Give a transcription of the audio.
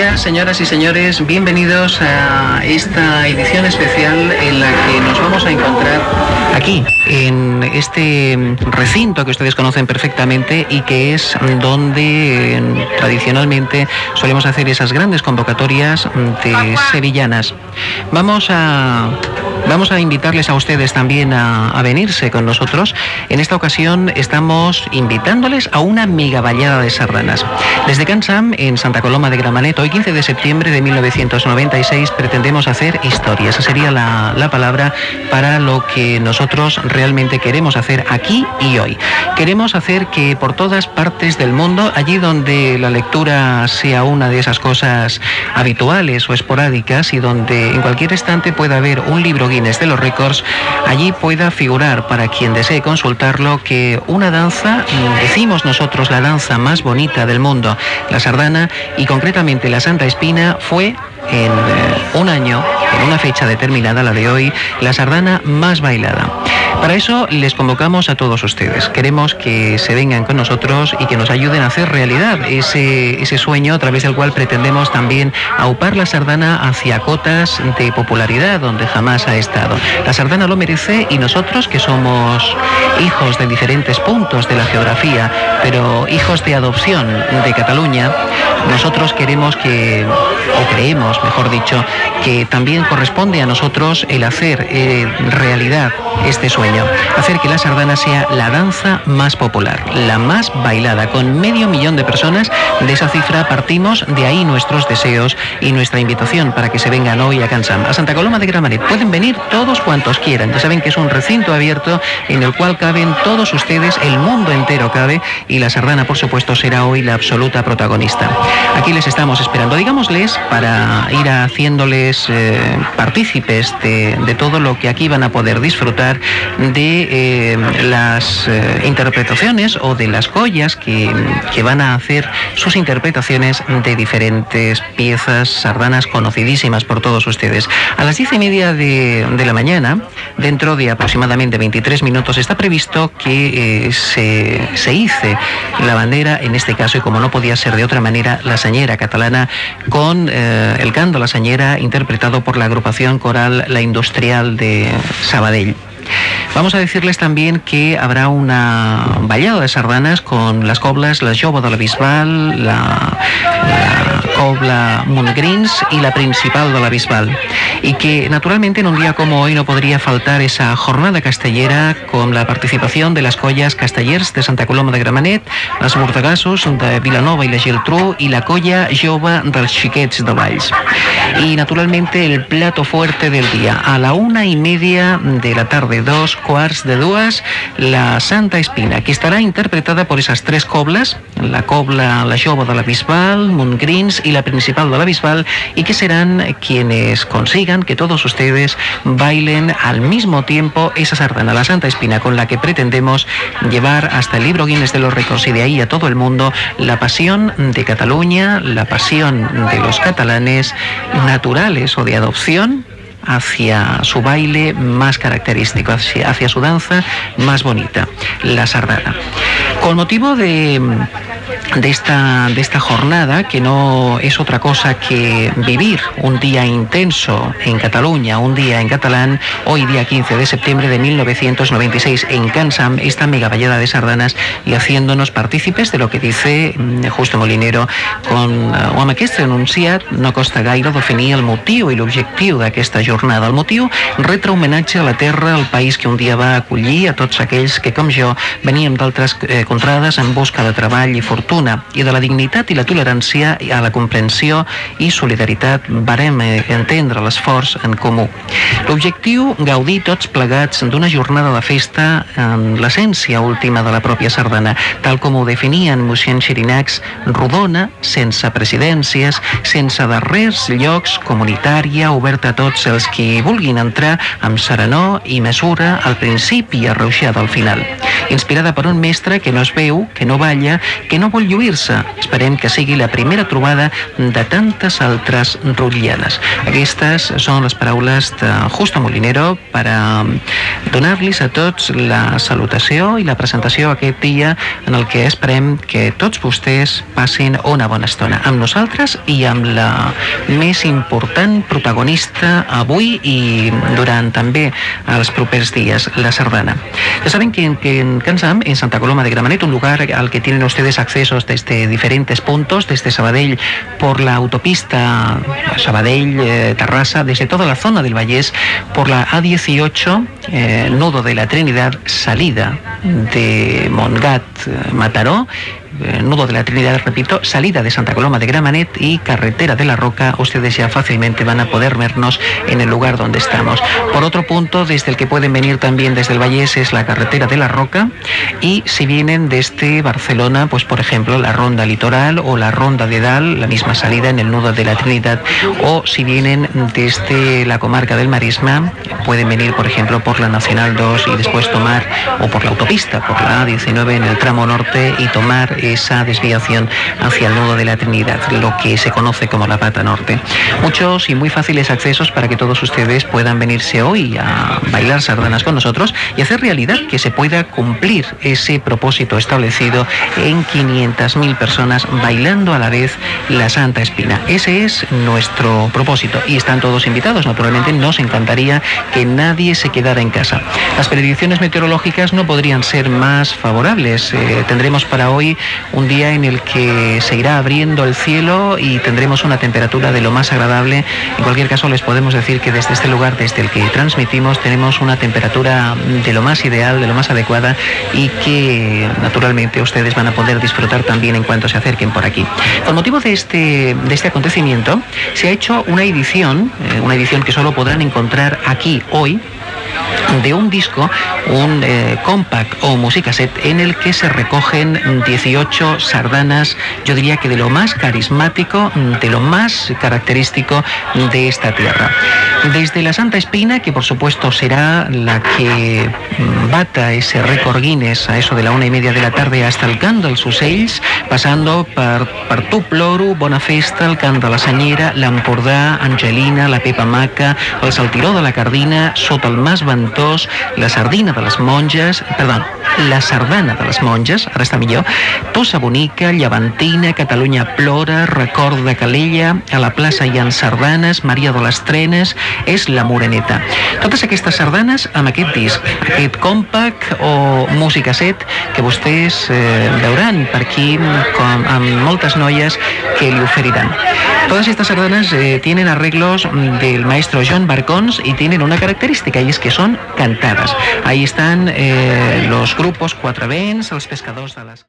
días, señoras y señores, bienvenidos a esta edición especial en la que nos vamos a encontrar aquí, en este recinto que ustedes conocen perfectamente y que es donde tradicionalmente solemos hacer esas grandes convocatorias de sevillanas. Vamos a invitarles a ustedes también a venirse con nosotros. En esta ocasión estamos invitándoles a una megaballada de sardanas. Desde Can Sam, en Santa Coloma de Gramenet, hoy 15 de septiembre de 1996, pretendemos hacer historia. Esa sería la palabra para lo que nosotros realmente queremos hacer aquí y hoy. Queremos hacer que por todas partes del mundo, allí donde la lectura sea una de esas cosas habituales o esporádicas y donde en cualquier instante pueda haber un libro Guinness de los récords, allí pueda figurar, para quien desee consultarlo, que una danza, decimos nosotros la danza más bonita del mundo, la sardana, y concretamente la Santa Espina, fue en un año, en una fecha determinada, la de hoy, la sardana más bailada. Para eso les convocamos a todos ustedes. Queremos que se vengan con nosotros y que nos ayuden a hacer realidad ese sueño a través del cual pretendemos también aupar la sardana hacia cotas de popularidad donde jamás ha estado. La sardana lo merece y nosotros, que somos hijos de diferentes puntos de la geografía, pero hijos de adopción de Cataluña, nosotros queremos o creemos, mejor dicho, que también corresponde a nosotros el hacer realidad este sueño. Hacer que la sardana sea la danza más popular, la más bailada, con 500.000 de personas. De esa cifra partimos, de ahí nuestros deseos y nuestra invitación para que se vengan hoy a Can Sam, a Santa Coloma de Gramenet. Pueden venir todos cuantos quieran. Ya saben que es un recinto abierto en el cual caben todos ustedes, el mundo entero cabe, y la sardana, por supuesto, será hoy la absoluta protagonista. Aquí les estamos esperando, digámosles, para ir haciéndoles partícipes de todo lo que aquí van a poder disfrutar, de las interpretaciones o de las joyas que van a hacer sus interpretaciones de diferentes piezas sardanas conocidísimas por todos ustedes. A las 10:30 de la mañana, dentro de aproximadamente 23 minutos, está previsto que se hice la bandera, en este caso, y como no podía ser de otra manera, la Señera catalana, con el canto La Señera, interpretado por la agrupación coral La Industrial de Sabadell. Vamos a decirles también que habrá una ballada de sardanas con las coblas La Jove de la Bisbal, la cobla Montgrins y la Principal de la Bisbal. Y que naturalmente en un día como hoy no podría faltar esa jornada castellera con la participación de las collas castellers de Santa Coloma de Gramenet, les Bordegassos de Vilanova y la Geltrú y la colla Jove dels Xiquets de Valls. Y naturalmente el plato fuerte del día, a la 1:30 de la tarde, 2:15, la Santa Espina, que estará interpretada por esas tres coblas, la cobla La Jove de la Bisbal, Montgrins y la Principal de la Bisbal, y que serán quienes consigan que todos ustedes bailen al mismo tiempo esa sardana, la Santa Espina, con la que pretendemos llevar hasta el libro Guinness de los récords y de ahí a todo el mundo la pasión de Cataluña, la pasión de los catalanes naturales o de adopción hacia su baile más característico, hacia su danza más bonita, la sardana. Con motivo de esta jornada, que no es otra cosa que vivir un día intenso en Cataluña, un día en catalán, hoy día 15 de septiembre de 1996 en Can Sam, esta megaballada de sardanas, i haciéndonos partícipes de lo que dice Justo Molinero, o amb aquest enunciat no costa gaire definir el motiu i l'objectiu d'aquesta jornada. El motiu, retre homenatge a la terra, al país que un dia va acollir a tots aquells que, com jo, veníem d'altres contrades en busca de treball i fortuna, i de la dignitat i la tolerància a la comprensió i solidaritat varem entendre l'esforç en comú. L'objectiu, gaudir tots plegats d'una jornada de festa en l'essència última de la pròpia sardana, tal com ho definien mossèn Xirinacs, rodona, sense presidències, sense darrers llocs, comunitària, oberta a tots els qui vulguin entrar amb serenor i mesura al principi i arreuixada al final. Inspirada per un mestre que no es veu, que no balla, que no vol lluir-se. Esperem que sigui la primera trobada de tantes altres rotllanes. Aquestes són les paraules de Justo Molinero per a donar-los a tots la salutació i la presentació aquest dia en el que esperem que tots vostès passin una bona estona amb nosaltres i amb la més important protagonista avui i durant també els propers días, la sardana. Ya saben que en Can Sam, en Santa Coloma de Gramenet, un lugar al que tienen ustedes accesos desde diferentes puntos, desde Sabadell por la autopista Sabadell-Tarrasa, desde toda la zona del Vallès, por la A18, nudo de la Trinidad, salida de Montgat-Mataró, nudo de la Trinidad, repito, salida de Santa Coloma de Gramenet y carretera de la Roca. Ustedes ya fácilmente van a poder vernos en el lugar donde estamos. Por otro punto, desde el que pueden venir también desde el Vallès, es la carretera de la Roca, y si vienen desde Barcelona, pues por ejemplo la Ronda Litoral o la Ronda de Dal, la misma salida en el nudo de la Trinidad, o si vienen desde la comarca del Maresme, pueden venir por ejemplo por la Nacional 2 y después tomar, o por la autopista, por la A19 en el tramo norte y tomar esa desviación hacia el nudo de la Trinidad, lo que se conoce como la pata norte. Muchos y muy fáciles accesos para que todos ustedes puedan venirse hoy a bailar sardanas con nosotros y hacer realidad que se pueda cumplir ese propósito establecido en 500.000 personas bailando a la vez la Santa Espina. Ese es nuestro propósito y están todos invitados. Naturalmente nos encantaría que nadie se quedara en casa. Las predicciones meteorológicas no podrían ser más favorables. Tendremos para hoy un día en el que se irá abriendo el cielo y tendremos una temperatura de lo más agradable. En cualquier caso, les podemos decir que desde este lugar, desde el que transmitimos, tenemos una temperatura de lo más ideal, de lo más adecuada, y que naturalmente ustedes van a poder disfrutar también en cuanto se acerquen por aquí. Con motivo de este acontecimiento, se ha hecho una edición que solo podrán encontrar aquí hoy, de un disco, un compact o musicaset en el que se recogen 18 sardanas, yo diría que de lo más carismático, de lo más característico de esta tierra. Desde la Santa Espina, que por supuesto será la que bata ese récord Guinness a eso de la 1:30 de la tarde, hasta el cant dels ocells, passando per Tu Ploro, Bona Festa, el cant de la Senyera, l'Empordà, Angelina, la Pepa Maca, el Saltiró de la Cardina, Sota el Mas Ventós, la Sardina de les Monges, la Sardana de les Monges, ara està millor, Tossa Bonica, Llevantina, Catalunya Plora, Record de Calella, a la plaça hi ha sardanes, Maria de les Trenes, és la Moreneta. Totes aquestes sardanes amb aquest disc, aquest compact o musicaset que vostès veuran per aquí amb moltes noies que li oferiran. Todas estas sardanas tienen arreglos del maestro Joan Barcons y tienen una característica, y es que son cantadas. Ahí están los grupos Quatre Vents, els Pescadors de les...